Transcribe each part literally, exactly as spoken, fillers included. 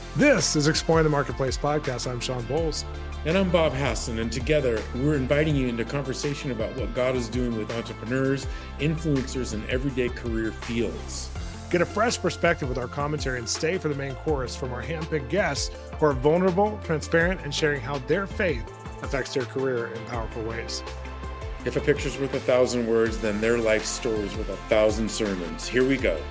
This is Exploring the Marketplace podcast. I'm Sean Bowles. And I'm Bob Hassan, and together we're inviting you into conversation about what God is doing with entrepreneurs, influencers, and everyday career fields. Get a fresh perspective with our commentary and stay for the main chorus from our handpicked guests who are vulnerable, transparent, and sharing how their faith affects their career in powerful ways. If a picture's worth a thousand words, then their life story's worth a thousand sermons. Here we go.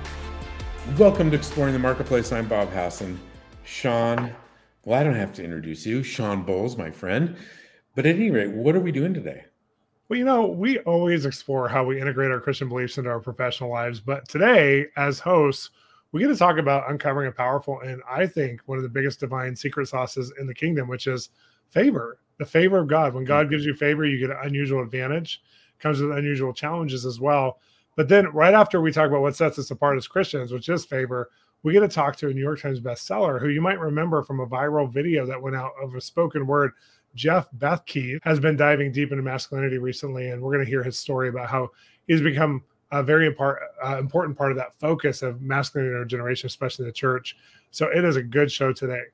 Welcome to Exploring the Marketplace. I'm Bob Hassan. Sean, well, I don't have to introduce you. Sean Bowles, my friend. But at any rate, what are we doing today? Well, you know, we always explore how we integrate our Christian beliefs into our professional lives. But today, as hosts, we get to talk about uncovering a powerful and I think one of the biggest divine secret sauces in the kingdom, which is favor, the favor of God. When God gives you favor, you get an unusual advantage. It comes with unusual challenges as well. But then right after we talk about what sets us apart as Christians, which is favor, we get to talk to a New York Times bestseller who you might remember from a viral video that went out of a spoken word. Jeff Bethke has been diving deep into masculinity recently, and we're going to hear his story about how he's become a very impar- uh, important part of that focus of masculinity in our generation, especially in the church. So it is a good show today.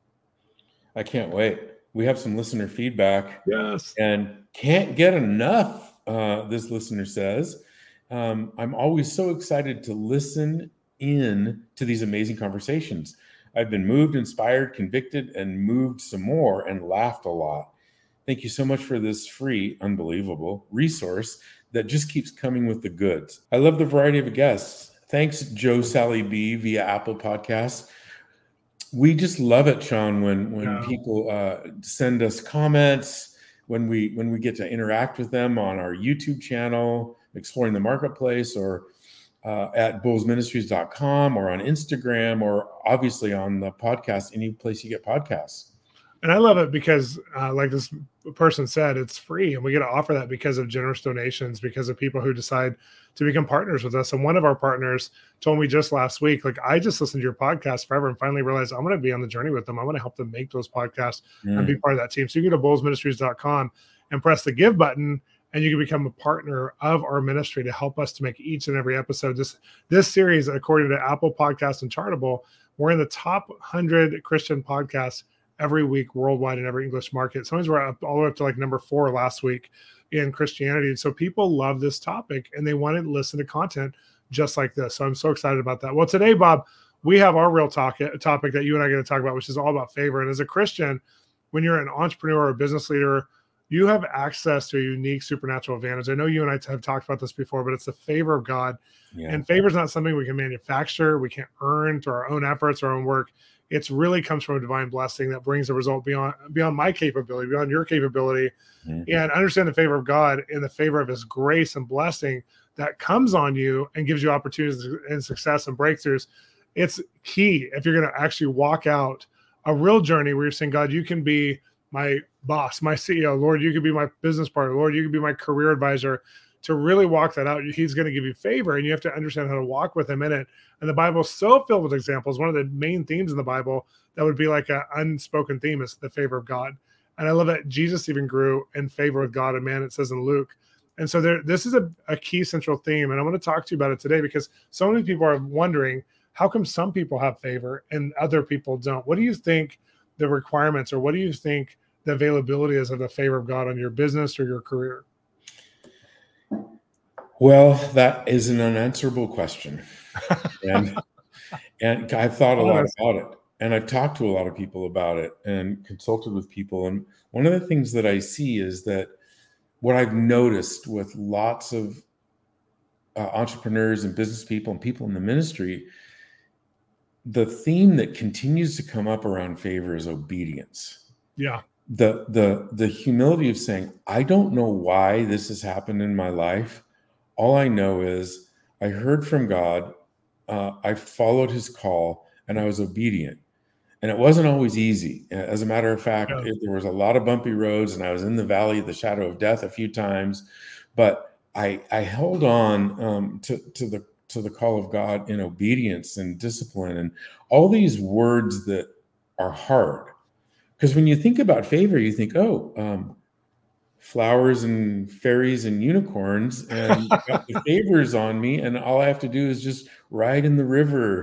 I can't wait. We have some listener feedback. Yes. And can't get enough, uh, this listener says. Um, I'm always so excited to listen in to these amazing conversations. I've been moved, inspired, convicted, and moved some more and laughed a lot. Thank you so much for this free, unbelievable resource that just keeps coming with the goods. I love the variety of guests. Thanks, Joe Sally B via Apple Podcasts. We just love it, Sean, when when Yeah. people uh, send us comments, when we when we get to interact with them on our YouTube channel, Exploring the Marketplace, or uh, at bulls ministries dot com, or on Instagram, or obviously on the podcast, any place you get podcasts. And I love it because, uh, like this person said, it's free. And we get to offer that because of generous donations, because of people who decide to become partners with us. And one of our partners told me just last week, like, I just listened to your podcast forever and finally realized I'm going to be on the journey with them. I want to help them make those podcasts mm. and be part of that team. So you go to bulls ministries dot com and press the give button, and you can become a partner of our ministry to help us to make each and every episode. This, this series, according to Apple Podcasts and Chartable, we're in the top one hundred Christian podcasts every week worldwide in every English market. Sometimes we're up all the way up to like number four last week in Christianity. And so people love this topic and they want to listen to content just like this. So I'm so excited about that. Well, today, Bob, we have our real talk topic that you and I are going to talk about, which is all about favor. And as a Christian, when you're an entrepreneur or a business leader, you have access to a unique supernatural advantage. I know you and I have talked about this before, but it's the favor of God. Yeah. And favor is not something we can manufacture. We can't earn through our own efforts, our own work. It really comes from a divine blessing that brings a result beyond beyond my capability, beyond your capability. Mm-hmm. And understand the favor of God and the favor of his grace and blessing that comes on you and gives you opportunities and success and breakthroughs. It's key if you're going to actually walk out a real journey where you're saying, God, you can be my boss, my C E O. Lord, you could be my business partner. Lord, you could be my career advisor. To really walk that out, he's going to give you favor, and you have to understand how to walk with him in it. And the Bible is so filled with examples. One of the main themes in the Bible that would be like an unspoken theme is the favor of God. And I love that Jesus even grew in favor with God and man, it says in Luke. And so there, this is a, a key central theme. And I want to talk to you about it today because so many people are wondering, how come some people have favor and other people don't? What do you think the requirements, or what do you think the availability is of the favor of God on your business or your career? Well, that is an unanswerable question. And and I've thought a lot about it. And I've talked to a lot of people about it and consulted with people. And one of the things that I see is that what I've noticed with lots of uh, entrepreneurs and business people and people in the ministry, the theme that continues to come up around favor is obedience. Yeah. The the the humility of saying, I don't know why this has happened in my life. All I know is I heard from God, uh, I followed his call, and I was obedient. And it wasn't always easy. As a matter of fact, Yeah. it, there was a lot of bumpy roads, and I was in the valley of the shadow of death a few times. But I, I held on um, to, to the to the call of God in obedience and discipline, and all these words that are hard. Because when you think about favor, you think, oh, um, flowers and fairies and unicorns, and got the favors on me, and all I have to do is just ride in the river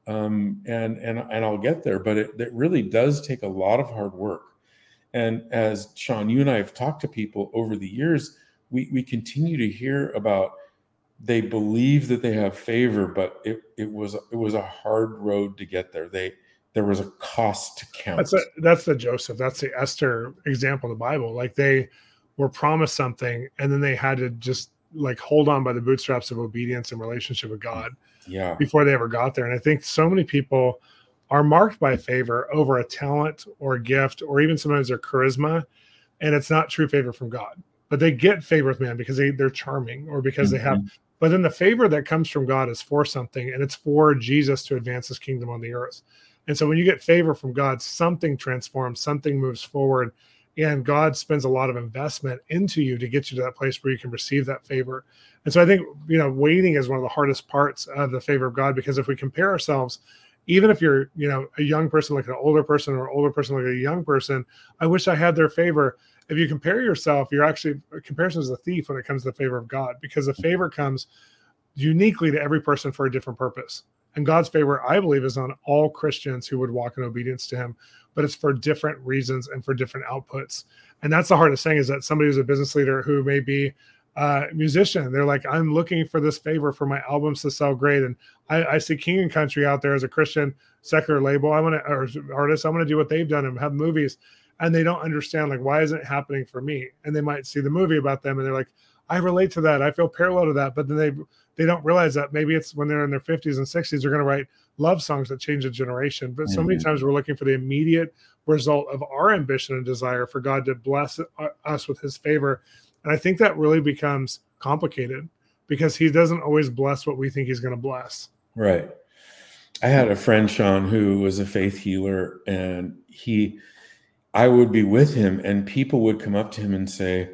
Um, and and and I'll get there, but it, it really does take a lot of hard work. And as Sean, you and I have talked to people over the years, we we continue to hear about they believe that they have favor, but it it was it was a hard road to get there. They there was a cost to That's count. a, that's the Joseph, that's the Esther example in the Bible. Like they were promised something, and then they had to just like hold on by the bootstraps of obedience and relationship with God Yeah. before they ever got there. And I think so many people are marked by favor over a talent or a gift, or even sometimes their charisma, and it's not true favor from God. But they get favor with man because they, they're charming, or because they have, Mhm. but then the favor that comes from God is for something, and it's for Jesus to advance his kingdom on the earth. And so when you get favor from God, something transforms, something moves forward, and God spends a lot of investment into you to get you to that place where you can receive that favor. And so I think, you know, waiting is one of the hardest parts of the favor of God, because if we compare ourselves, even if you're, you know, a young person like an older person, or an older person like a young person, I wish I had their favor. If you compare yourself, you're actually, comparison is a thief when it comes to the favor of God, because the favor comes uniquely to every person for a different purpose. And God's favor, I believe, is on all Christians who would walk in obedience to him, but it's for different reasons and for different outputs. And that's the hardest thing, is that somebody who's a business leader who may be a musician, they're like, I'm looking for this favor for my albums to sell great. And I, I see King and Country out there as a Christian secular label. I want to, or artist, I want to do what they've done and have movies. And they don't understand, like, why isn't it happening for me? And they might see the movie about them and they're like, I relate to that. I feel parallel to that. But then they they don't realize that maybe it's when they're in their fifties and sixties, they're going to write love songs that change a generation. But so many Mhm. times we're looking for the immediate result of our ambition and desire for God to bless us with his favor. And I think that really becomes complicated, because he doesn't always bless what we think he's going to bless. Right. I had a friend, Sean, who was a faith healer, and he, I would be with him, and people would come up to him and say,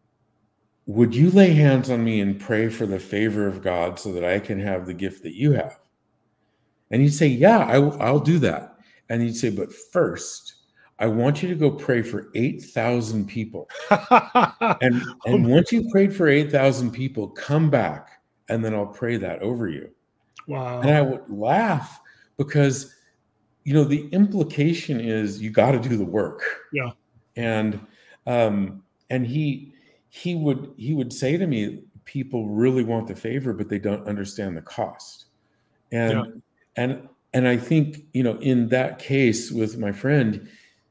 would you lay hands on me and pray for the favor of God so that I can have the gift that you have? And he'd say, yeah, I, I'll do that. And he'd say, but first, I want you to go pray for eight thousand people. And, and once you've prayed for eight thousand people, come back, and then I'll pray that over you. Wow. And I would laugh, because, you know, the implication is you got to do the work. Yeah. And, um, and he, he would, he would say to me, people really want the favor, but they don't understand the cost. And, Yeah. and, and I think, you know, in that case with my friend,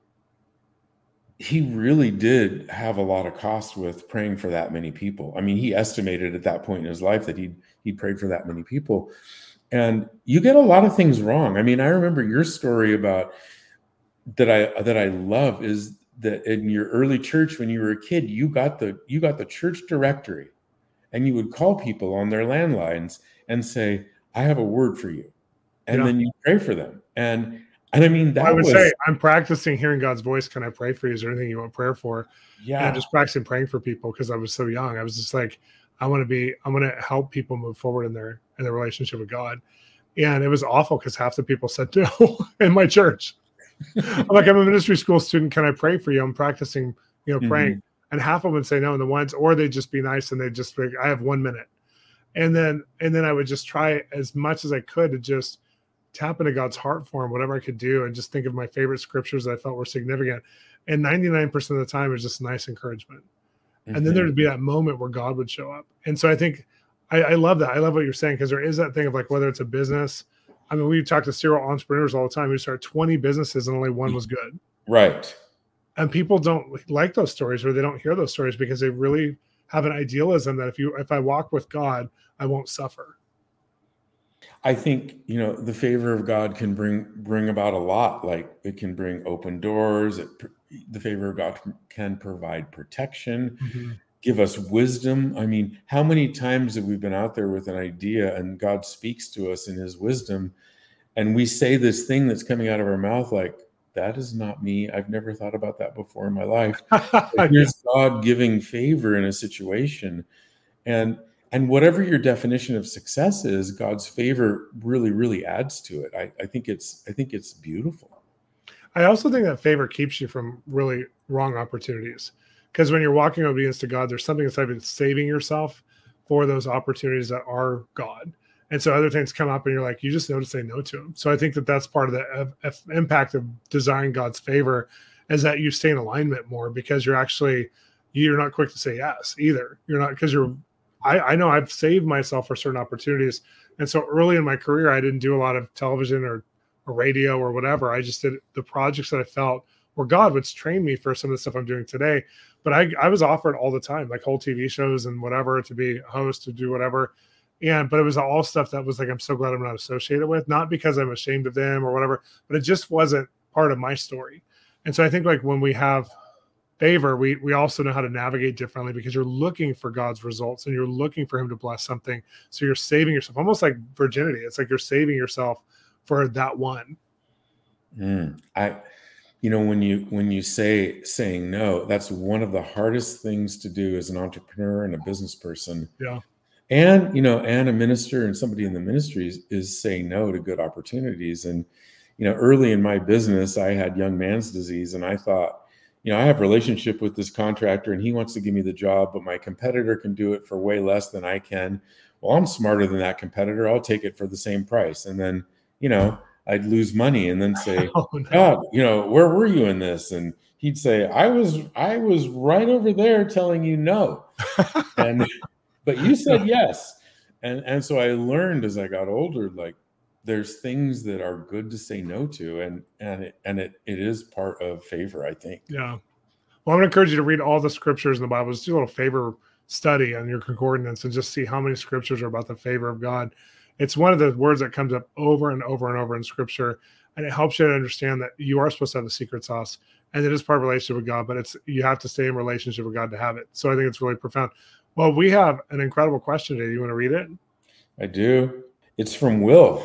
he really did have a lot of cost with praying for that many people. I mean, he estimated at that point in his life that he'd, he prayed for that many people. And you get a lot of things wrong. I mean, I remember your story about that I that I love is that in your early church, when you were a kid, you got the you got the church directory, and you would call people on their landlines and say, I have a word for you. And Yeah. then you pray for them. And and I mean, that I would was, say, I'm practicing hearing God's voice. Can I pray for you? Is there anything you want prayer for? And I'm yeah, just practicing praying for people, because I was so young. I was just like, I want to be, I want to help people move forward in their in their relationship with God. And it was awful, because half the people said no in my church. I'm like, I'm a ministry school student. Can I pray for you? I'm practicing, you know, praying. Mhm. And half of them would say no. And the ones, or they'd just be nice and they'd just be like, I have one minute. And then, and then I would just try as much as I could to just tap into God's heart for him, whatever I could do, and just think of my favorite scriptures that I felt were significant. And ninety-nine percent of the time, it was just nice encouragement. And then Mhm. there'd be that moment where God would show up. And so I think I, I love that. I love what you're saying, because there is that thing of like, whether it's a business. I mean, we talk to serial entrepreneurs all the time who start twenty businesses and only one was good. Right. And people don't like those stories, or they don't hear those stories, because they really have an idealism that if you if I walk with God, I won't suffer. I think, you know, the favor of God can bring bring about a lot. Like, it can bring open doors. It, the favor of God can provide protection, Mm-hmm. give us wisdom. I mean, how many times have we been out there with an idea and God speaks to us in his wisdom, and we say this thing that's coming out of our mouth like, that is not me. I've never thought about that before in my life. But here's God giving favor in a situation. And and whatever your definition of success is, God's favor really, really adds to it. I, I think it's I think it's beautiful. I also think that favor keeps you from really wrong opportunities, because when you're walking obedience to God, there's something that's like saving yourself for those opportunities that are God. And so other things come up and you're like, you just know to say no to them. So I think that that's part of the uh, uh, impact of desiring God's favor, is that you stay in alignment more, because you're actually, you're not quick to say yes either. You're not, because you're, I, I know I've saved myself for certain opportunities. And so early in my career, I didn't do a lot of television or, or radio or whatever. I just did the projects that I felt where God would train me for some of the stuff I'm doing today. But I, I was offered all the time, like whole T V shows and whatever, to be a host, to do whatever. And, but it was all stuff that was like, I'm so glad I'm not associated with, not because I'm ashamed of them or whatever, but it just wasn't part of my story. And so I think like when we have favor, we, we also know how to navigate differently, because you're looking for God's results and you're looking for him to bless something. So you're saving yourself, almost like virginity. It's like you're saving yourself for that one. Mm, I, you know, when you, when you say saying no, that's one of the hardest things to do as an entrepreneur and a business person. Yeah. And, you know, and a minister and somebody in the ministries is saying no to good opportunities. And, you know, early in my business, I had young man's disease, and I thought, you know, I have a relationship with this contractor and he wants to give me the job, but my competitor can do it for way less than I can. Well, I'm smarter than that competitor. I'll take it for the same price. And then, you know, I'd lose money and then say, oh, no. God, you know, where were you in this? And he'd say, I was, I was right over there telling you no. And but you said yes. And, and so I learned as I got older, like there's things that are good to say no to. And, and, it, and it, it is part of favor, I think. Yeah. Well, I'm going to encourage you to read all the scriptures in the Bible. Just do a little favor study on your concordance and just see how many scriptures are about the favor of God. It's one of the words that comes up over and over and over in scripture. And it helps you to understand that you are supposed to have the secret sauce, and it is part of relationship with God, but it's, you have to stay in relationship with God to have it. So I think it's really profound. Well, we have an incredible question today. You want to read it? I do. It's from Will.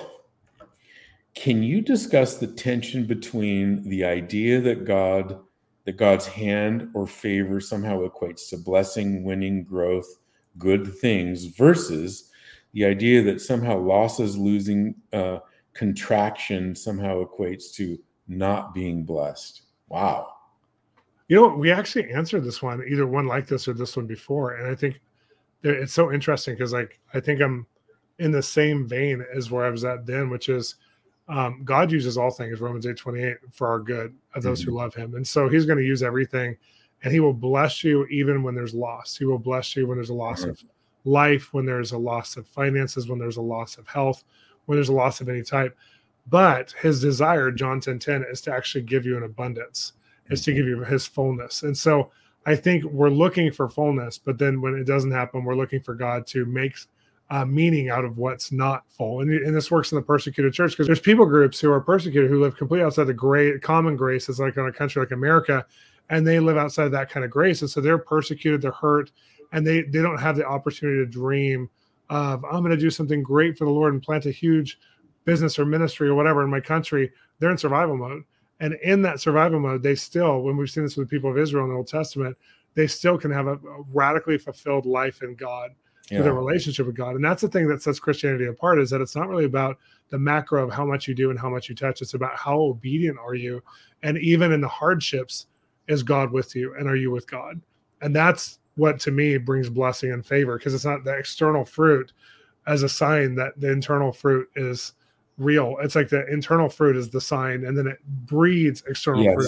Can you discuss the tension between the idea that God, that God's hand or favor somehow equates to blessing, winning, growth, good things, versus the idea that somehow losses, losing, uh, contraction somehow equates to not being blessed? Wow. You know, we actually answered this one, either one like this or this one before. And I think it's so interesting because, like, I think I'm in the same vein as where I was at then, which is um, God uses all things, Romans eight twenty-eight, for our good of those mm-hmm. who love him. And so he's going to use everything, and he will bless you even when there's loss. He will bless you when there's a loss mm-hmm. of life, when there's a loss of finances, when there's a loss of health, when there's a loss of any type. But his desire, John ten ten, is to actually give you an abundance, is to give you his fullness. And so I think we're looking for fullness, but then when it doesn't happen, we're looking for God to make uh, meaning out of what's not full. And, and this works in the persecuted church, because there's people groups who are persecuted who live completely outside the great common grace. It's like in a country like America, and they live outside that kind of grace. And so they're persecuted, they're hurt, and they, they don't have the opportunity to dream of, I'm going to do something great for the Lord and plant a huge business or ministry or whatever in my country. They're in survival mode. And in that survival mode, they still, when we've seen this with the people of Israel in the Old Testament, they still can have a, a radically fulfilled life in God, yeah. with a relationship with God. And that's the thing that sets Christianity apart, is that it's not really about the macro of how much you do and how much you touch. It's about how obedient are you. And even in the hardships, is God with you, and are you with God? And that's what, to me, brings blessing and favor, because it's not the external fruit as a sign that the internal fruit is real. It's like the internal fruit is the sign, and then it breeds external yes. fruit.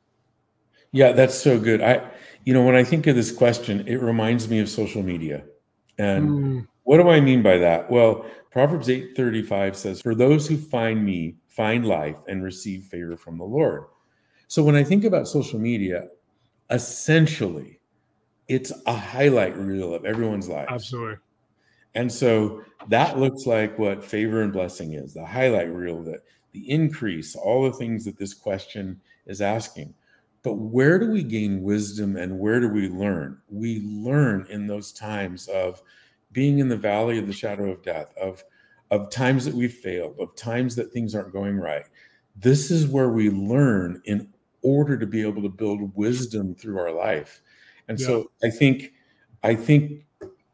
Yeah, that's so good. I, you know, when I think of this question, it reminds me of social media. And mm. what do I mean by that? Well, Proverbs eight thirty-five says, "For those who find me find life and receive favor from the Lord." So when I think about social media, essentially, it's a highlight reel of everyone's lives. Absolutely. And so that looks like what favor and blessing is, the highlight reel, that the increase, all the things that this question is asking. But where do we gain wisdom, and where do we learn? We learn in those times of being in the valley of the shadow of death, of, of times that we've failed, of times that things aren't going right. This is where we learn in order to be able to build wisdom through our life. And yeah. so I think, I think,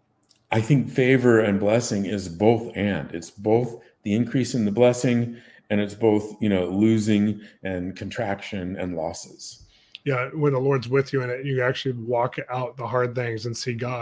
I think favor and blessing is both and. It's both the increase in the blessing, and it's both, you know, losing and contraction and losses. Yeah, when the Lord's with you in it, you actually walk out the hard things and see God.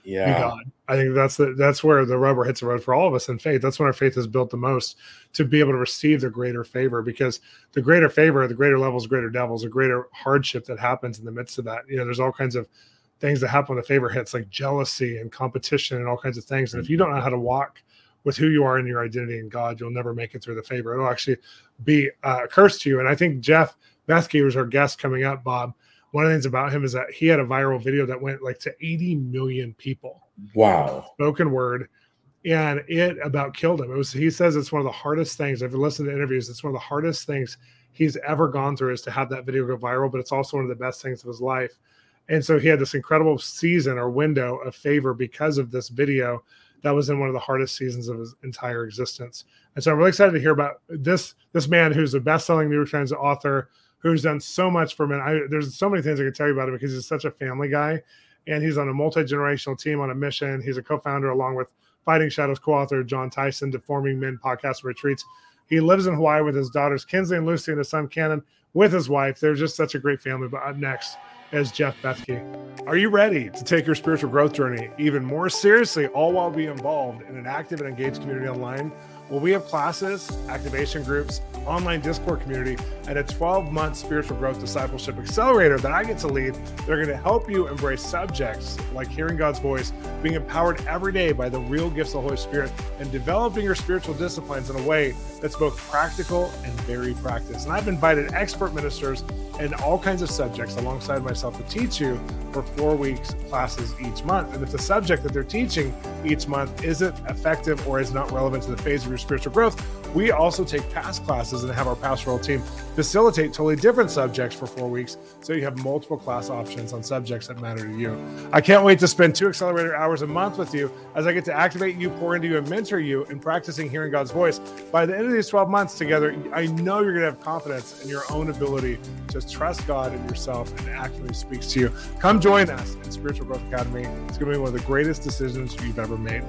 Yeah. be God. I think that's the, that's where the rubber hits the road for all of us in faith. That's when our faith is built the most, to be able to receive the greater favor, because the greater favor, the greater levels, greater devils, a greater hardship that happens in the midst of that. You know, there's all kinds of things that happen when the favor hits, like jealousy and competition and all kinds of things. And if you don't know how to walk with who you are in your identity in God, you'll never make it through the favor. It'll actually be uh, a curse to you. And I think Jeff Bethke, who's our guest coming up, Bob, one of the things about him is that he had a viral video that went like to eighty million people. Wow. Spoken word. And it about killed him. It was, he says it's one of the hardest things. I've listened to interviews. It's one of the hardest things he's ever gone through, is to have that video go viral, but it's also one of the best things of his life. And so he had this incredible season or window of favor because of this video that was in one of the hardest seasons of his entire existence. And so I'm really excited to hear about this, this man who's a best-selling New York Times author, who's done so much for men. I, there's so many things I could tell you about him, because he's such a family guy, and he's on a multi-generational team on a mission. He's a co-founder, along with Fighting Shadows co-author John Tyson, Deforming Men podcast retreats. He lives in Hawaii with his daughters Kinsley and Lucy and his son Cannon with his wife. They're just such a great family. But up next is Jeff Bethke. Are you ready to take your spiritual growth journey even more seriously, all while being involved in an active and engaged community online? Well, we have classes, activation groups, online Discord community, and a twelve-month spiritual growth discipleship accelerator that I get to lead. They're going to help you embrace subjects like hearing God's voice, being empowered every day by the real gifts of the Holy Spirit, and developing your spiritual disciplines in a way that's both practical and very practiced. And I've invited expert ministers in all kinds of subjects alongside myself to teach you for four weeks classes each month. And if the subject that they're teaching each month isn't effective or is not relevant to the phase of your spiritual growth, we also take past classes and have our pastoral team facilitate totally different subjects for four weeks, so you have multiple class options on subjects that matter to you. I can't wait to spend two accelerator hours a month with you as I get to activate you, pour into you, and mentor you in practicing hearing God's voice. By the end of these twelve months together, I know you're going to have confidence in your own ability to trust God and yourself, and it actually speaks to you. Come join us in Spiritual Growth Academy. It's going to be one of the greatest decisions you've ever made.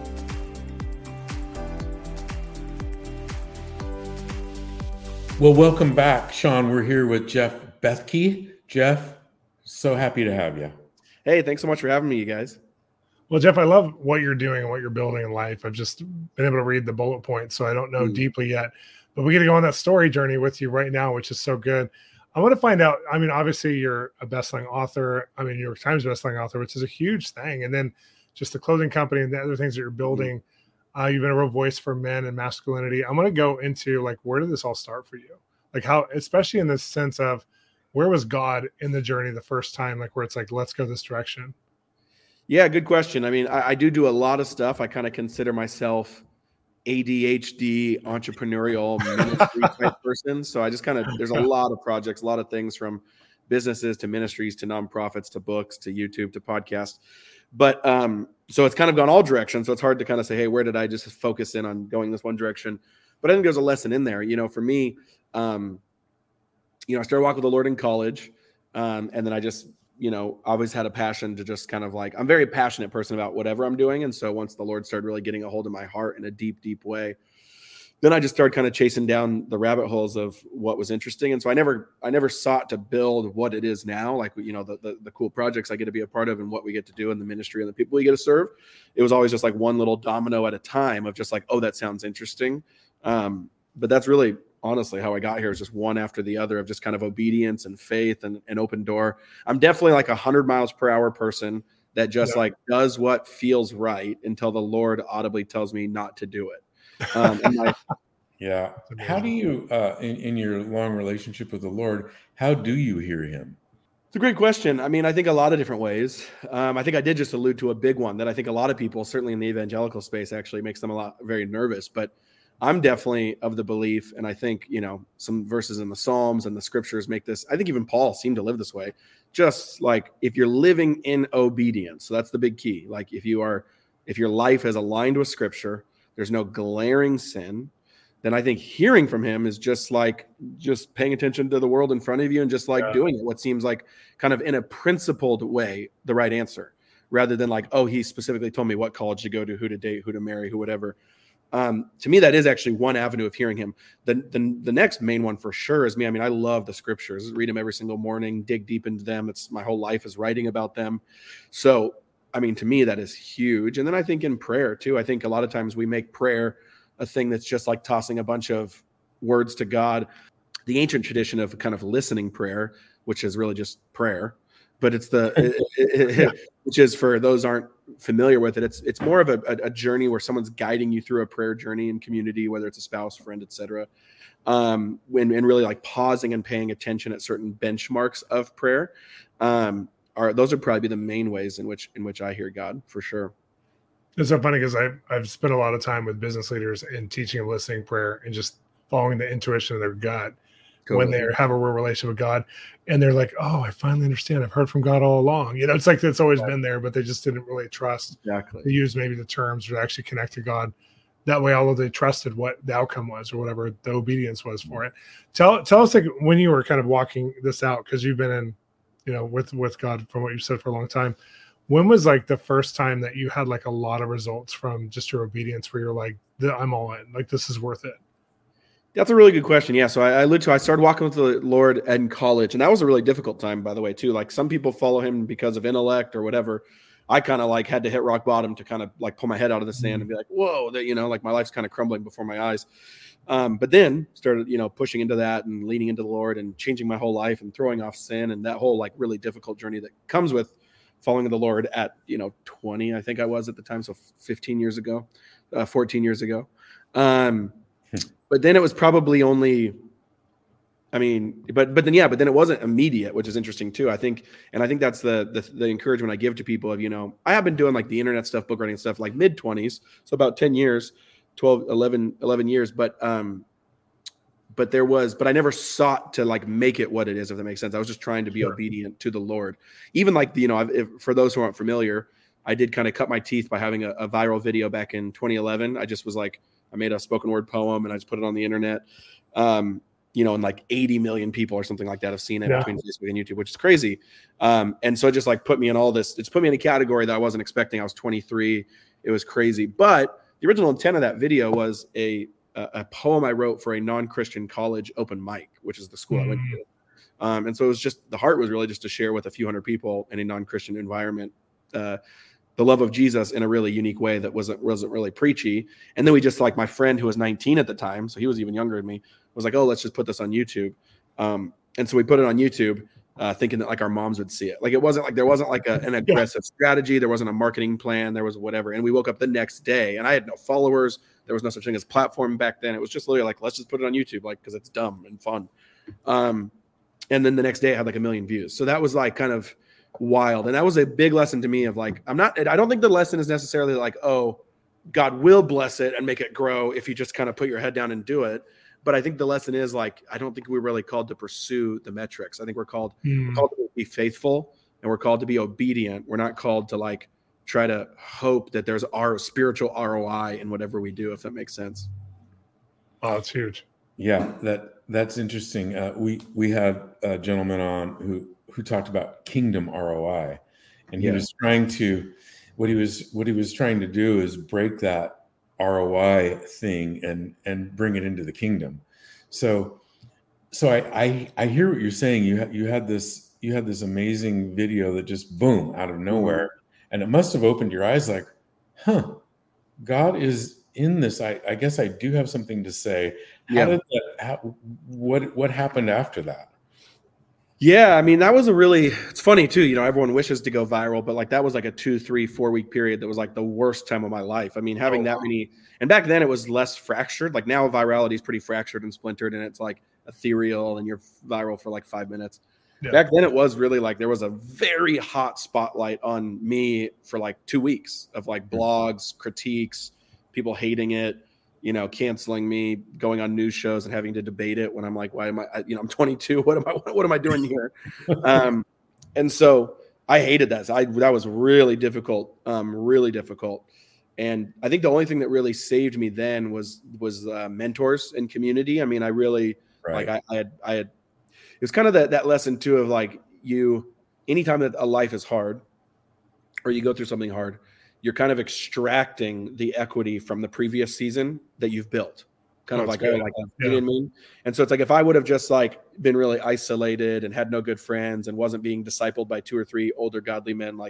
Well, welcome back, Sean. We're here with Jeff Bethke. Jeff, so happy to have you. Hey, thanks so much for having me, you guys. Well, Jeff, I love what you're doing and what you're building in life. I've just been able to read the bullet points, so I don't know mm. deeply yet. But we get to go on that story journey with you right now, which is so good. I want to find out, I mean, obviously you're a best-selling author. I mean, New York Times best-selling author, which is a huge thing. And then just the clothing company and the other things that you're building. Mm. Uh, you've been a real voice for men and masculinity. I'm going to go into, like, where did this all start for you? Like, how, especially in this sense of, where was God in the journey the first time? Like, where it's like, let's go this direction. Yeah, good question. I mean, I, I do do a lot of stuff. I kind of consider myself A D H D entrepreneurial ministry type person. So I just kind of, there's a lot of projects, a lot of things, from businesses to ministries to nonprofits to books to YouTube to podcasts. But um, so it's kind of gone all directions. So it's hard to kind of say, hey, where did I just focus in on going this one direction? But I think there's a lesson in there. You know, for me, um, you know, I started walking with the Lord in college. Um, and then I just, you know, always had a passion to just kind of like, I'm a very passionate person about whatever I'm doing. And so once the Lord started really getting a hold of my heart in a deep, deep way, then I just started kind of chasing down the rabbit holes of what was interesting. And so I never, I never sought to build what it is now, like, you know, the, the, the cool projects I get to be a part of and what we get to do in the ministry and the people we get to serve. It was always just like one little domino at a time of just like, oh, that sounds interesting. Um, but that's really, honestly, how I got here, is just one after the other of just kind of obedience and faith and an open door. I'm definitely like a hundred miles per hour person that just yeah. like does what feels right until the Lord audibly tells me not to do it. Um, and my, yeah. How do you, uh, in, in your long relationship with the Lord, how do you hear him? It's a great question. I mean, I think a lot of different ways. Um, I think I did just allude to a big one that I think a lot of people, certainly in the evangelical space, actually makes them a lot very nervous. But I'm definitely of the belief, and I think, you know, some verses in the Psalms and the scriptures make this, I think even Paul seemed to live this way, just like if you're living in obedience. So that's the big key. Like if you are, if your life is aligned with scripture, there's no glaring sin, then I think hearing from him is just like, just paying attention to the world in front of you and just like yeah. doing it, what seems like kind of in a principled way, the right answer, rather than like, oh, he specifically told me what college to go to, who to date, who to marry, who, whatever. Um, to me, that is actually one avenue of hearing him. The, the the next main one for sure is me. I mean, I love the scriptures, read them every single morning, dig deep into them. It's my whole life is writing about them. So I mean, to me, that is huge. And then I think in prayer too, I think a lot of times we make prayer a thing that's just like tossing a bunch of words to God. The ancient tradition of kind of listening prayer, which is really just prayer, but it's the, it, it, it, which is for those aren't familiar with it. It's, it's more of a, a journey where someone's guiding you through a prayer journey in community, whether it's a spouse, friend, et cetera. Um, when, and really like pausing and paying attention at certain benchmarks of prayer. Um, are, those would probably be the main ways in which, in which I hear God for sure. It's so funny because I've, I've spent a lot of time with business leaders and teaching and listening prayer and just following the intuition of their gut totally. When they have a real relationship with God. And they're like, oh, I finally understand. I've heard from God all along. You know, it's like it's always exactly. been there, but they just didn't really trust exactly. to use maybe the terms or to actually connect to God that way, although they trusted what the outcome was or whatever the obedience was for it. Tell tell us like when you were kind of walking this out, because you've been in, you know, with, with God from what you said for a long time. When was like the first time that you had like a lot of results from just your obedience where you're like, I'm all in, like this is worth it? That's a really good question. Yeah. So I, I literally, I started walking with the Lord in college, and that was a really difficult time, by the way, too. Like some people follow him because of intellect or whatever. I kind of like had to hit rock bottom to kind of like pull my head out of the sand mm-hmm. and be like, whoa, that, you know, like my life's kind of crumbling before my eyes. Um, but then started, you know, pushing into that and leaning into the Lord and changing my whole life and throwing off sin and that whole like really difficult journey that comes with following the Lord at, you know, twenty, I think I was at the time. So fifteen years ago, uh, fourteen years ago. Um, but then it was probably only, I mean, but, but then, yeah, but then it wasn't immediate, which is interesting too. I think, and I think that's the, the, the encouragement I give to people of, you know, I have been doing like the internet stuff, book writing stuff, like mid twenties. So about ten years, twelve, eleven, eleven years. But, um, but there was, but I never sought to like make it what it is, if that makes sense. I was just trying to be sure. obedient to the Lord. Even like, you know, if, for those who aren't familiar, I did kind of cut my teeth by having a, a viral video back in twenty eleven. I just was like, I made a spoken word poem and I just put it on the internet. Um, you know, and like eighty million people or something like that have seen it yeah. between Facebook and YouTube, which is crazy. Um, and so it just like put me in all this, it's put me in a category that I wasn't expecting. I was twenty-three. It was crazy. But the original intent of that video was a, a, a poem I wrote for a non-Christian college open mic, which is the school mm. I went to. Um, and so it was just, the heart was really just to share with a few hundred people in a non-Christian environment, uh, the love of Jesus in a really unique way that wasn't wasn't really preachy. And then we just like my friend who was nineteen at the time, so he was even younger than me, was like, oh, let's just put this on YouTube. Um, and so we put it on YouTube, uh, thinking that like our moms would see it. Like it wasn't like there wasn't like a, an aggressive yeah. strategy. There wasn't a marketing plan. There was whatever. And we woke up the next day, and I had no followers. There was no such thing as platform back then. It was just literally like, let's just put it on YouTube, like because it's dumb and fun. Um, and then the next day, I had like a million views. So that was like kind of wild. And that was a big lesson to me of like, I'm not, I don't think the lesson is necessarily like, oh, God will bless it and make it grow if you just kind of put your head down and do it. But I think the lesson is like, I don't think we're really called to pursue the metrics. I think we're called, mm. we're called to be faithful, and we're called to be obedient. We're not called to like try to hope that there's our spiritual R O I in whatever we do, if that makes sense. Oh, it's huge. Yeah, that that's interesting. Uh, we we had a gentleman on who who talked about kingdom R O I, and he yeah. was trying to what he was what he was trying to do is break that R O I thing and and bring it into the kingdom. So so I I, I hear what you're saying. You had you had this you had this amazing video that just boom out of nowhere, mm-hmm. and it must have opened your eyes like, huh, God is in this. I, I guess I do have something to say. How yeah. did that? How, what what happened after that? Yeah, I mean, that was a really, it's funny too, you know, everyone wishes to go viral, but like that was like a two, three, four week period that was like the worst time of my life. I mean, having oh, that wow. many, and back then it was less fractured. Like now virality is pretty fractured and splintered, and it's like ethereal and you're viral for like five minutes. Yeah. Back then it was really like there was a very hot spotlight on me for like two weeks of like blogs, critiques, people hating it, you know, canceling me, going on news shows and having to debate it when I'm like, why am I, you know, I'm twenty-two. What am I, what am I doing here? um, and so I hated that. I, that was really difficult, um, really difficult. And I think the only thing that really saved me then was, was uh, mentors and community. I mean, I really, right. like I, I had, I had, it was kind of that, that lesson too of like you, anytime that a life is hard or you go through something hard, you're kind of extracting the equity from the previous season that you've built. Kind oh, of like, oh, like, yeah. you know what I mean? And so it's like, if I would have just like been really isolated and had no good friends and wasn't being discipled by two or three older godly men, like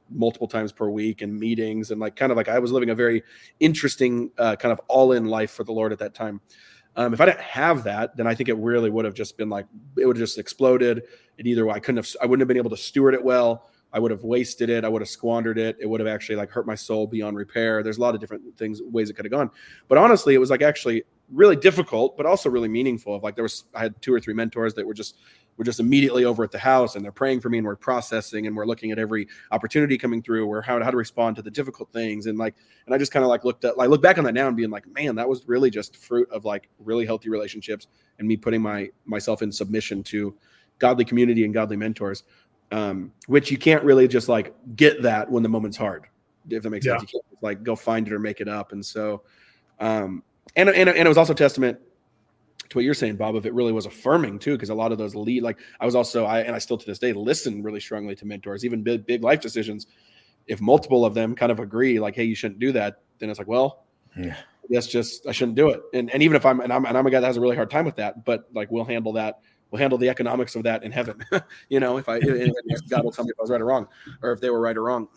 multiple times per week and meetings. And like, kind of like I was living a very interesting uh, kind of all in life for the Lord at that time. Um, if I didn't have that, then I think it really would have just been like, it would have just exploded. It either, I couldn't have, I wouldn't have been able to steward it well. I would have wasted it. I would have squandered it. It would have actually like hurt my soul beyond repair. There's a lot of different things, ways it could have gone. But honestly, it was like actually really difficult, but also really meaningful. Of like, there was, I had two or three mentors that were just, were just immediately over at the house, and they're praying for me, and we're processing, and we're looking at every opportunity coming through, or how, how to respond to the difficult things. And like, and I just kind of like looked at, like look back on that now and being like, man, that was really just fruit of like really healthy relationships and me putting my, myself in submission to godly community and godly mentors. Um, which you can't really just like get that when the moment's hard, if that makes Yeah. sense. You can't like go find it or make it up. And so, um, and, and, and it was also testament to what you're saying, Bob, if it really was affirming too, because a lot of those lead, like I was also, I, and I still to this day, listen really strongly to mentors, even big, big life decisions. If multiple of them kind of agree, like, hey, you shouldn't do that, then it's like, well, yeah, that's just, I shouldn't do it. And, and even if I'm, and I'm, and I'm a guy that has a really hard time with that, but like, we'll handle that. We'll handle the economics of that in heaven. You know, if I, if God will tell me if I was right or wrong, or if they were right or wrong.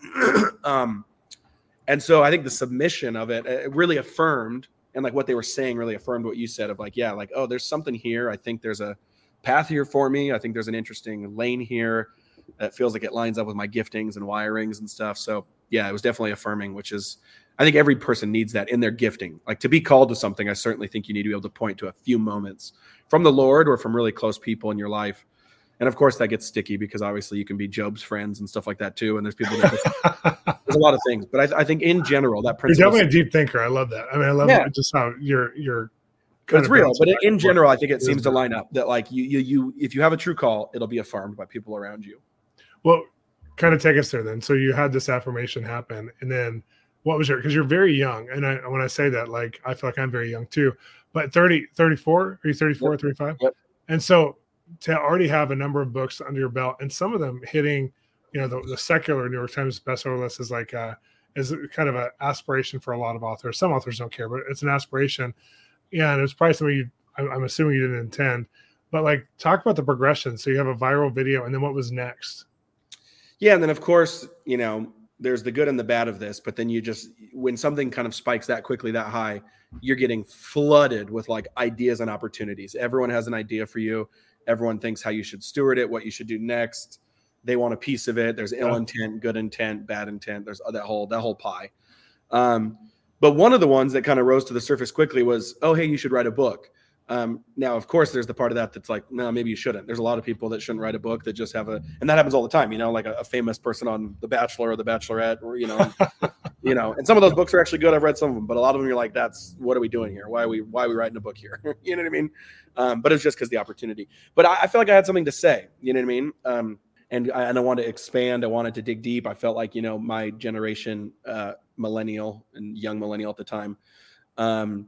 um, and so I think the submission of it, it really affirmed, and like what they were saying really affirmed what you said of like, yeah, like, oh, there's something here. I think there's a path here for me. I think there's an interesting lane here that feels like it lines up with my giftings and wirings and stuff. So yeah, it was definitely affirming, which is, I think every person needs that in their gifting. Like to be called to something, I certainly think you need to be able to point to a few moments from the Lord or from really close people in your life. And of course that gets sticky because obviously you can be Job's friends and stuff like that too. And there's people that just, there's a lot of things, but I, I think in general, that principle. You're definitely a deep thinker. I love that. I mean, I love Yeah. just how you're, you're, it's real, but in general, I think it seems to line up that like you, you, you, if you have a true call, it'll be affirmed by people around you. Well, kind of take us there then. So you had this affirmation happen, and then what was your, because you're very young. And I, when I say that, like, I feel like I'm very young too, but thirty, thirty-four, are you thirty-four, Yep. thirty-five? Yep. And so to already have a number of books under your belt, and some of them hitting, you know, the, the secular New York Times bestseller list is like, uh, is kind of an aspiration for a lot of authors. Some authors don't care, but it's an aspiration. Yeah. And it was probably something you, I'm assuming you didn't intend, but like, talk about the progression. So you have a viral video, and then what was next? Yeah. And then of course, you know, there's the good and the bad of this, but then you just, when something kind of spikes that quickly, that high, you're getting flooded with like ideas and opportunities. Everyone has an idea for you. Everyone thinks how you should steward it, what you should do next. They want a piece of it. There's ill intent, good intent, bad intent. There's that whole, that whole pie. Um, but one of the ones that kind of rose to the surface quickly was, oh, hey, you should write a book. Um, now, of course, there's the part of that that's like, no, maybe you shouldn't. There's a lot of people that shouldn't write a book that just have a, and that happens all the time, you know, like a, a famous person on The Bachelor or The Bachelorette, or, you know, you know, and some of those books are actually good. I've read some of them, but a lot of them you're like, that's, what are we doing here? Why are we, why are we writing a book here? You know what I mean? Um, but it's just because the opportunity, but I, I feel like I had something to say, you know what I mean? Um, and I, and I wanted to expand. I wanted to dig deep. I felt like, you know, my generation, uh, millennial and young millennial at the time, um,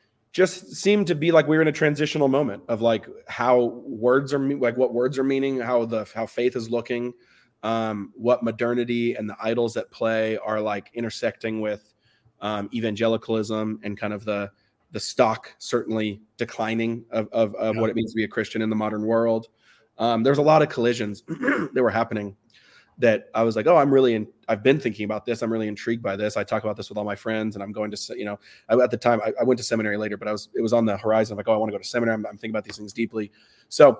just seemed to be like we were in a transitional moment of like how words are like what words are meaning, how the how faith is looking, um, what modernity and the idols at play are like intersecting with um, evangelicalism and kind of the the stock certainly declining of of, of yeah. what it means to be a Christian in the modern world. Um, there's a lot of collisions that were happening that I was like, oh, I'm really, in, I've been thinking about this. I'm really intrigued by this. I talk about this with all my friends, and I'm going to, you know, I, at the time I, I went to seminary later, but I was, it was on the horizon. I'm like, oh, I want to go to seminary. I'm, I'm thinking about these things deeply. So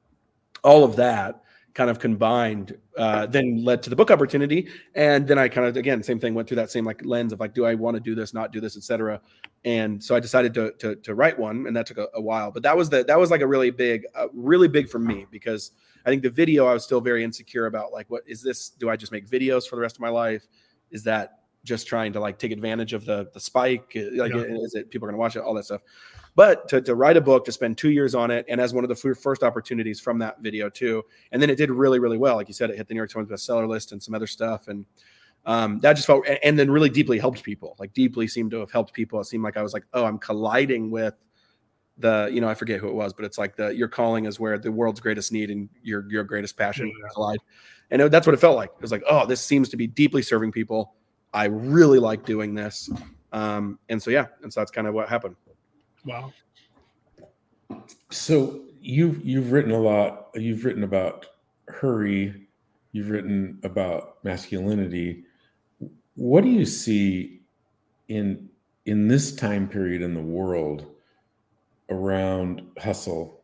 all of that kind of combined, uh, then led to the book opportunity. And then I kind of, again, same thing, went through that same like lens of like, do I want to do this, not do this, et cetera. And so I decided to, to, to write one, and that took a, a while, but that was the, that was like a really big, uh, really big for me, because I think the video, I was still very insecure about like, what is this? Do I just make videos for the rest of my life? Is that just trying to like take advantage of the the spike? Like, yeah. Is it people are going to watch it? All that stuff. But to, to write a book, to spend two years on it, and as one of the first opportunities from that video too. And then it did really, really well. Like you said, it hit the New York Times bestseller list and some other stuff. And um, that just felt, and then really deeply helped people, like deeply seemed to have helped people. It seemed like I was like, oh, I'm colliding with the, you know, I forget who it was, but it's like the, your calling is where the world's greatest need and your, your greatest passion yeah. collide. And it, that's what it felt like. It was like, oh, this seems to be deeply serving people. I really like doing this. Um, and so, yeah. And so that's kind of what happened. Wow. So you've, you've written a lot. You've written about hurry. you've written about masculinity. What do you see in in this time period in the world around hustle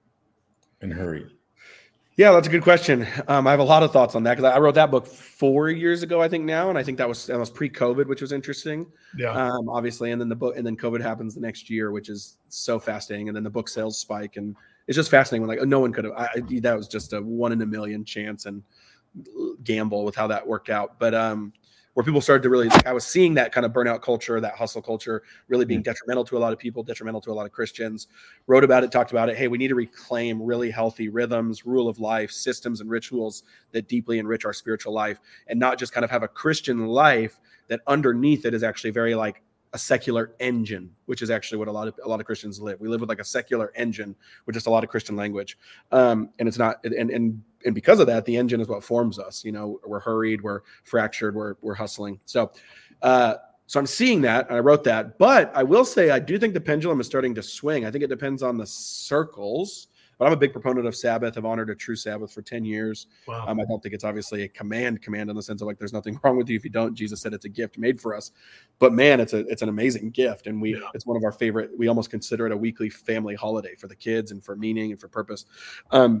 and hurry? Yeah, that's a good question. Um, I have a lot of thoughts on that because I wrote that book four years ago, I think now, and I think that was that was pre-COVID, which was interesting. Yeah. Um, obviously, and then the book, and then COVID happens the next year, which is so fascinating, and then the book sales spike, and it's just fascinating. When like no one could have, I, I, that was just a one in a million chance and gamble with how that worked out. But um, where people started to really, like, I was seeing that kind of burnout culture, that hustle culture, really being detrimental to a lot of people, detrimental to a lot of Christians. Wrote about it, talked about it. Hey, we need to reclaim really healthy rhythms, rule of life, systems, and rituals that deeply enrich our spiritual life, and not just kind of have a Christian life that underneath it is actually very like a secular engine, which is actually what a lot of a lot of Christians live. We live with like a secular engine with just a lot of Christian language, um, and it's not. And and and because of that, the engine is what forms us. You know, we're hurried, we're fractured, we're we're hustling. So, uh, so I'm seeing that, and I wrote that. But I will say, I do think the pendulum is starting to swing. I think it depends on the circles. But I'm a big proponent of Sabbath. I've honored a true Sabbath for ten years. Wow. Um, I don't think it's obviously a command command in the sense of like, there's nothing wrong with you if you don't. Jesus said it's a gift made for us. But man, it's a it's an amazing gift. And we yeah. it's one of our favorite. We almost consider it a weekly family holiday for the kids and for meaning and for purpose. Um,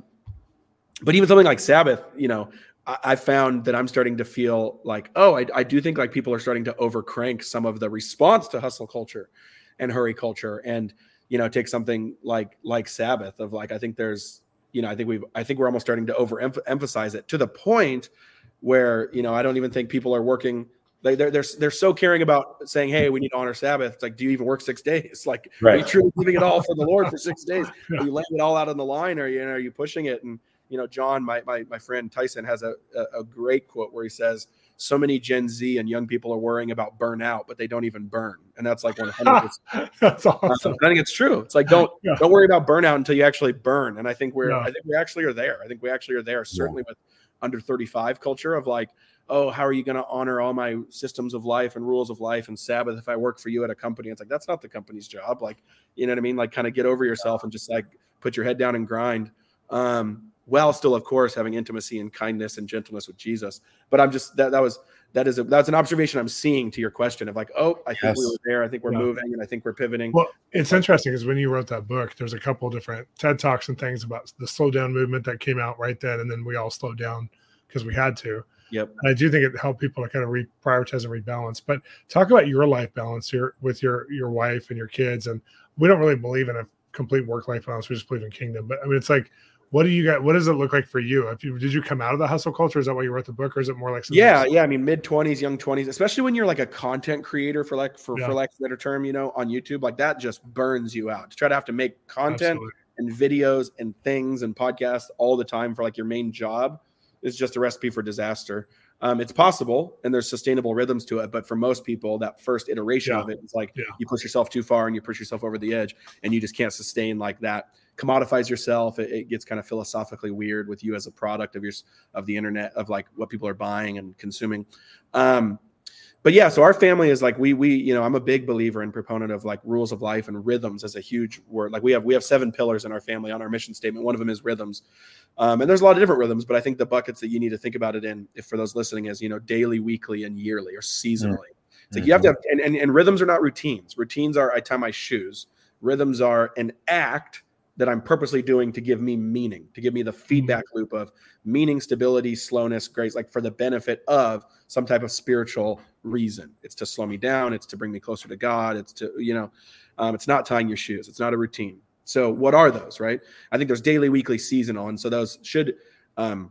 but even something like Sabbath, you know, I, I found that I'm starting to feel like, oh, I, I do think like people are starting to overcrank some of the response to hustle culture and hurry culture. And you know, take something like like Sabbath of like, I think there's, you know, I think we've, I think we're almost starting to overemphasize it to the point where, you know, I don't even think people are working. Like they're they're they're so caring about saying, hey, we need to honor Sabbath. It's like, do you even work six days? Like, right. Are you truly giving it all for the Lord for six days? Yeah. Are you laying it all out on the line, or you know, are you pushing it? And you know, John, my my my friend Tyson has a a, a great quote where he says, so many Gen Z and young people are worrying about burnout, but they don't even burn. And that's like one hundred percent. That's awesome. I think it's true. It's like, don't, yeah. don't worry about burnout until you actually burn. And I think we're, yeah. I think we actually are there. I think we actually are there. Certainly yeah. with under thirty-five culture of like, oh, how are you going to honor all my systems of life and rules of life and Sabbath if I work for you at a company? It's like, that's not the company's job. Like, you know what I mean? Like kind of get over yourself and just like put your head down and grind. Um, while still, of course, having intimacy and kindness and gentleness with Jesus. But I'm just, that, that was, that is a, that's an observation I'm seeing to your question of like, oh, I think yes. we were there. I think we're yeah. moving and I think we're pivoting. Well, it's interesting because when you wrote that book, there's a couple different TED Talks and things about the slow down movement that came out right then. And then we all slowed down because we had to. Yep. And I do think it helped people to kind of re- prioritize and rebalance. But talk about your life balance here with your, your wife and your kids. And we don't really believe in a complete work-life balance. We just believe in kingdom. But I mean, it's like, what do you got? What does it look like for you? If you did you come out of the hustle culture? Is that why you wrote the book, or is it more like yeah, else? yeah? I mean, mid twenties, young twenties, especially when you're like a content creator for like for, yeah. for lack of a better term, you know, on YouTube, like that just burns you out. To try to have to make content Absolutely. and videos and things and podcasts all the time for like your main job is just a recipe for disaster. Um, it's possible and there's sustainable rhythms to it, but for most people, that first iteration yeah. of it is like yeah. you push yourself too far and you push yourself over the edge, and you just can't sustain like that. Commodifies yourself. It, it gets kind of philosophically weird with you as a product of your of the internet, of like what people are buying and consuming. Um, but yeah, so our family is like we we you know I'm a big believer and proponent of like rules of life and rhythms as a huge word. Like we have we have seven pillars in our family on our mission statement. One of them is rhythms, um, and there's a lot of different rhythms. But I think the buckets that you need to think about it in, if for those listening, is you know daily, weekly, and yearly or seasonally. Mm-hmm. It's like you have to have and, and and rhythms are not routines. Routines are I tie my shoes. Rhythms are an act that I'm purposely doing to give me meaning, to give me the feedback loop of meaning, stability, slowness, grace, like for the benefit of some type of spiritual reason. It's to slow me down. It's to bring me closer to God. It's to, you know, um, it's not tying your shoes. It's not a routine. So what are those, right? I think there's daily, weekly, seasonal. And so those should um,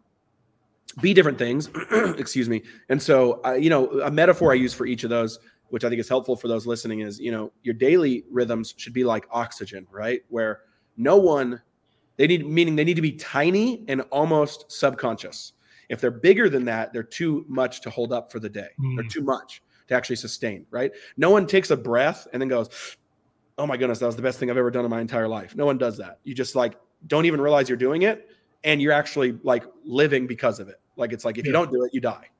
be different things, excuse me. And so, uh, you know, a metaphor I use for each of those, which I think is helpful for those listening, is, you know, your daily rhythms should be like oxygen, right? Where no one, they need, meaning they need to be tiny and almost subconscious. If they're bigger than that, they're too much to hold up for the day. Mm. They're too much to actually sustain, right? No one takes a breath and then goes, oh my goodness, that was the best thing I've ever done in my entire life. No one does that. You just like, don't even realize you're doing it. And you're actually like living because of it. Like, it's like, if yeah. you don't do it, you die.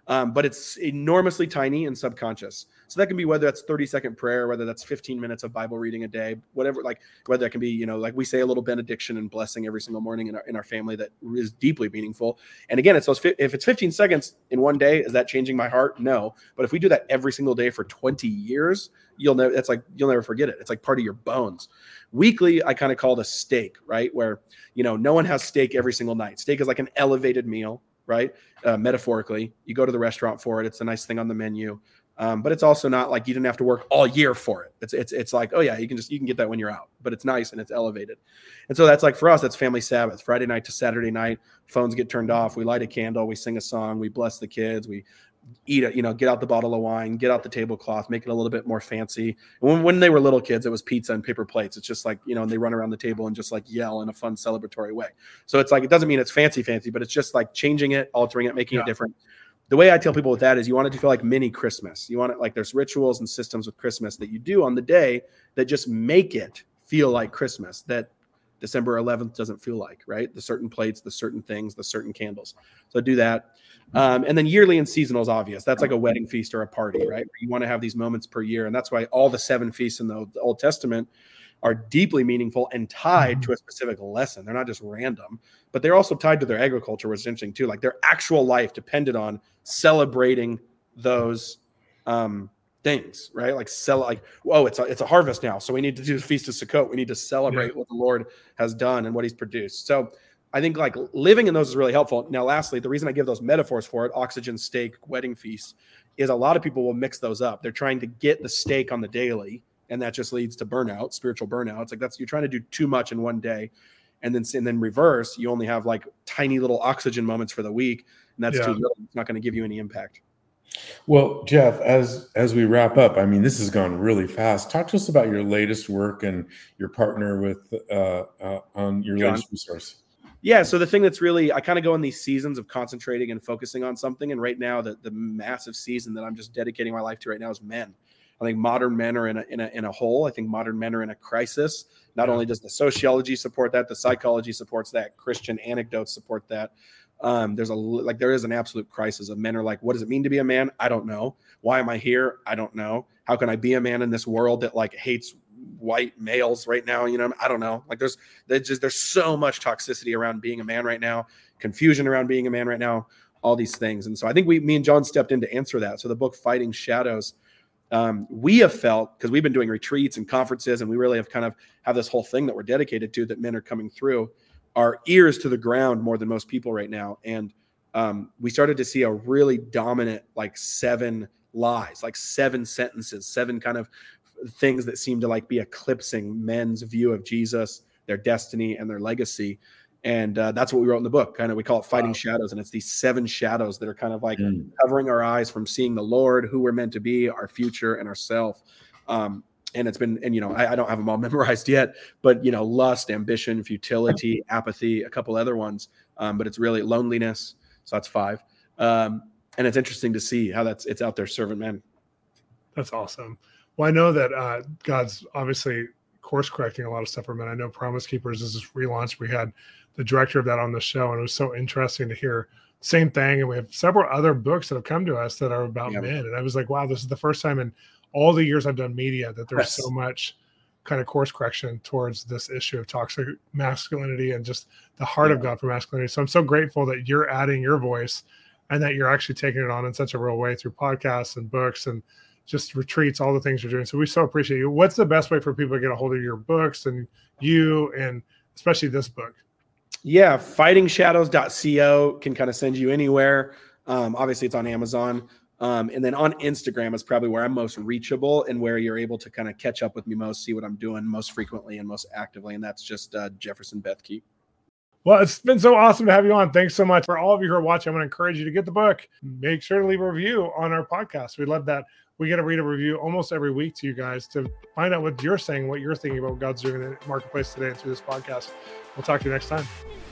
Um, but it's enormously tiny and subconscious. So that can be whether that's thirty second prayer, whether that's fifteen minutes of Bible reading a day, whatever, like whether that can be, you know, like we say a little benediction and blessing every single morning in our, in our family that is deeply meaningful. And again, it's those, if it's fifteen seconds in one day, is that changing my heart? No. But if we do that every single day for twenty years, you'll never, it's like, you'll never forget it. It's like part of your bones. Weekly, I kind of call it a steak, right? Where, you know, no one has steak every single night. Steak is like an elevated meal, right? Uh, metaphorically, you go to the restaurant for it. It's a nice thing on the menu. Um, but it's also not like you didn't have to work all year for it. It's, it's, it's like, oh yeah, you can just, you can get that when you're out, but it's nice and it's elevated. And so that's like, for us, that's family Sabbath, Friday night to Saturday night, phones get turned off. We light a candle, we sing a song, we bless the kids, we eat it, you know, get out the bottle of wine, get out the tablecloth, make it a little bit more fancy. And when, when they were little kids, it was pizza and paper plates. It's just like, you know, and they run around the table and just like yell in a fun celebratory way. So it's like, it doesn't mean it's fancy, fancy, but it's just like changing it, altering it, making yeah. it different. The way I tell people with that is you want it to feel like mini Christmas. You want it like there's rituals and systems with Christmas that you do on the day that just make it feel like Christmas, that December eleventh doesn't feel like, right? The certain plates, the certain things, the certain candles. So do that. Um, and then yearly and seasonal is obvious. That's like a wedding feast or a party, right? You want to have these moments per year. And that's why all the seven feasts in the Old Testament are deeply meaningful and tied to a specific lesson. They're not just random, but they're also tied to their agriculture, which is interesting too. Like their actual life depended on celebrating those um, things, right? Like sell, like, whoa, it's a, it's a harvest now. So we need to do the Feast of Sukkot. We need to celebrate yeah. what the Lord has done and what he's produced. So I think like living in those is really helpful. Now, lastly, the reason I give those metaphors for it, oxygen, steak, wedding feast, is a lot of people will mix those up. They're trying to get the steak on the daily, and that just leads to burnout, spiritual burnout. It's like that's you're trying to do too much in one day, and then and then reverse. You only have like tiny little oxygen moments for the week, and that's yeah. too little. It's not going to give you any impact. Well, Jeff, as as we wrap up, I mean, this has gone really fast. Talk to us about your latest work and your partner with uh, uh, on your John. latest resource. Yeah, so the thing that's really, I kind of go in these seasons of concentrating and focusing on something. And right now, the, the massive season that I'm just dedicating my life to right now is men. I think modern men are in a, in a, in a hole. I think modern men are in a crisis. Not yeah. only does the sociology support that, the psychology supports that, Christian anecdotes support that. Um, there's a, like, there is an absolute crisis of men are like, what does it mean to be a man? I don't know. Why am I here? I don't know. How can I be a man in this world that like hates white males right now? You know, I don't know. Like there's, there's just, there's so much toxicity around being a man right now, confusion around being a man right now, all these things. And so I think we, me and John stepped in to answer that. So the book Fighting Shadows, um, we have felt, because we've been doing retreats and conferences, and we really have kind of have this whole thing that we're dedicated to, that men are coming through our ears to the ground more than most people right now. And um, we started to see a really dominant, like seven lies, like seven sentences, seven kind of things that seem to like be eclipsing men's view of Jesus, their destiny, and their legacy. And uh, that's what we wrote in the book. Kind of, we call it Fighting wow. Shadows. And it's these seven shadows that are kind of like mm. covering our eyes from seeing the Lord, who we're meant to be, our future, and ourself. Um, and it's been, and, you know, I, I don't have them all memorized yet, but, you know, lust, ambition, futility, apathy, a couple other ones. Um, but it's really loneliness. So that's five. Um, and it's interesting to see how that's, it's out there serving men. That's awesome. Well, I know that uh, God's obviously course correcting a lot of stuff for men. I know Promise Keepers is this relaunch. We had the director of that on the show, and it was so interesting to hear the same thing. And we have several other books that have come to us that are about yeah. men. And I was like, wow, this is the first time in all the years I've done media that there's yes. so much kind of course correction towards this issue of toxic masculinity and just the heart yeah. of God for masculinity. So I'm so grateful that you're adding your voice and that you're actually taking it on in such a real way through podcasts and books and just retreats, all the things you're doing. So we so appreciate you. What's the best way for people to get a hold of your books and you, and especially this book? Yeah, fighting shadows dot co can kind of send you anywhere. Um, obviously, it's on Amazon. Um, and then on Instagram is probably where I'm most reachable and where you're able to kind of catch up with me most, see what I'm doing most frequently and most actively. And that's just uh, Jefferson Bethke. Well, it's been so awesome to have you on. Thanks so much. For all of you who are watching, I'm going to encourage you to get the book. Make sure to leave a review on our podcast. We love that. We get to read a review almost every week to you guys to find out what you're saying, what you're thinking about what God's doing in the marketplace today and through this podcast. We'll talk to you next time.